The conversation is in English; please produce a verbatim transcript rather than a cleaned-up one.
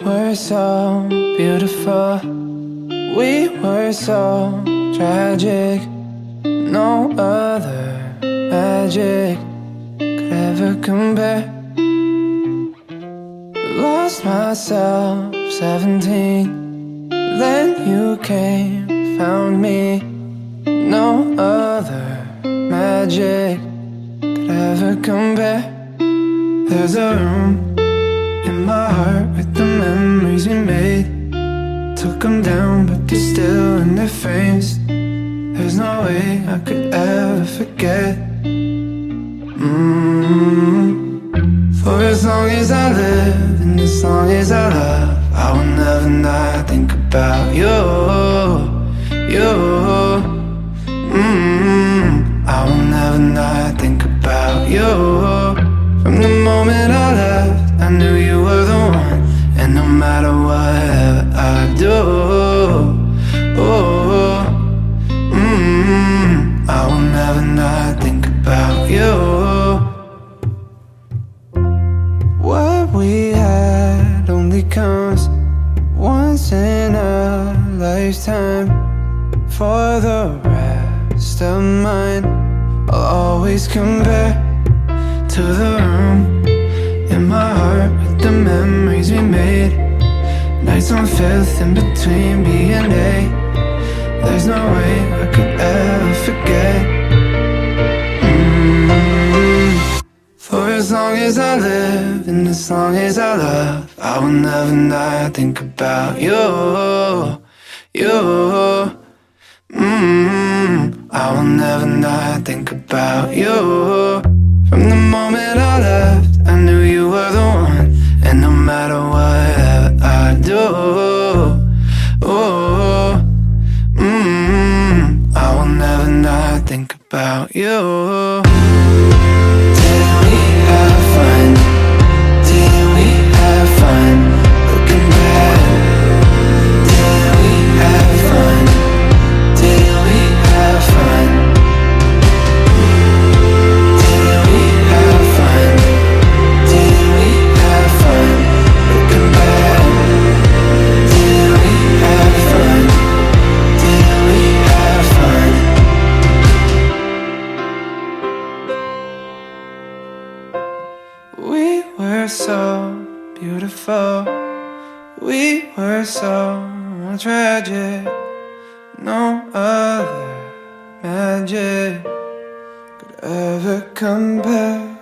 were so beautiful, we were so tragic. No other magic could ever compare. Lost myself, seventeen. Then you came, found me. No other magic could ever compare. There's a room in my heart with the memories we made. Took them down, but they're still in their frames. There's no way I could ever forget. mm-hmm. For as long as I live, and as long as I love, I will never not think about you, you. mm-hmm. I will never not think about you. From the moment I left, I knew you were the one. And no matter whatever I do, oh, mm, I will never not think about you. What we had only comes once in a lifetime. For the rest of mine, I'll always compare to the room in my heart with the memories we made. Nights on Fifth in between B and A. There's no way I could ever forget. mm. For as long as I live and as long as I love, I will never not think about you, you. mm. I will never not think about you. From the moment I left, I knew you were the one. And no matter whatever I do, oh, mm, I will never not think about you. Did we have fun? Did we have fun? Looking back, did we have fun? Did we have fun? We were so beautiful, we were so tragic. No other magic could ever compare.